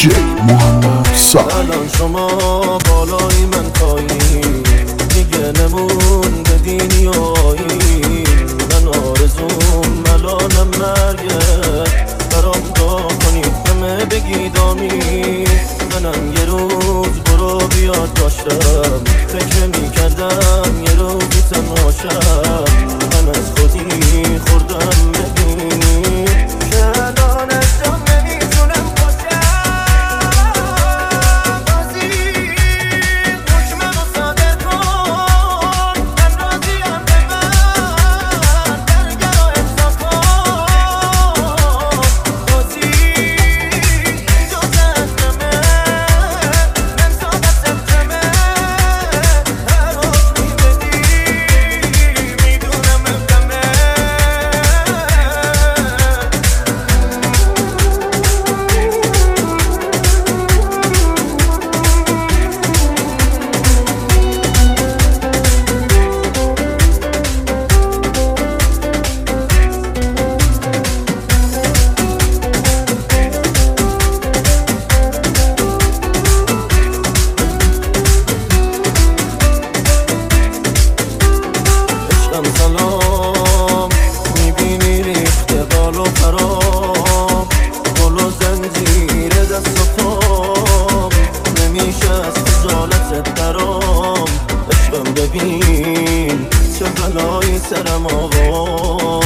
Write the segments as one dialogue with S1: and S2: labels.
S1: DJ محمد صالح.
S2: الان شما بالای من پایین دیگه نمون به دینی و آیین. من آرزوم ملالم مرگه برام دعا کنید همه بگید آمین. منم یه روز برو بیاد داشتم فکر میکردم یه روزی تنهاشم. من از خودی خوردم ببینی که الان ازم نمیتونم باشم. بازی حکمم رو صادر کن، من راضیم به من درگر رو امضا کن. بازی اینجا جهنمه، من تا دستمه هر حکمی بدی میدونم امکمه. عشقم سلام میبینی ریخته بال و پرام، گل و زنجیر دست و پام نمیشه از خجالتت درام. عشقم ببین چه بلایی سرم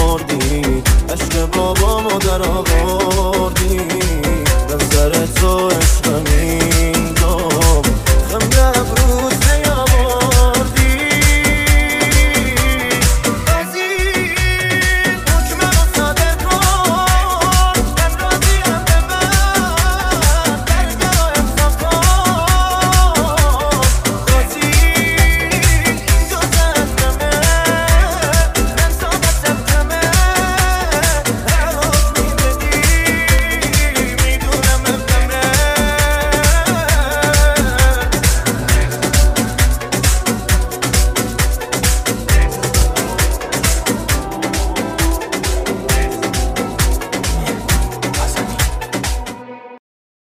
S2: آوردی، عشق بابامو در آوردی. من سر تو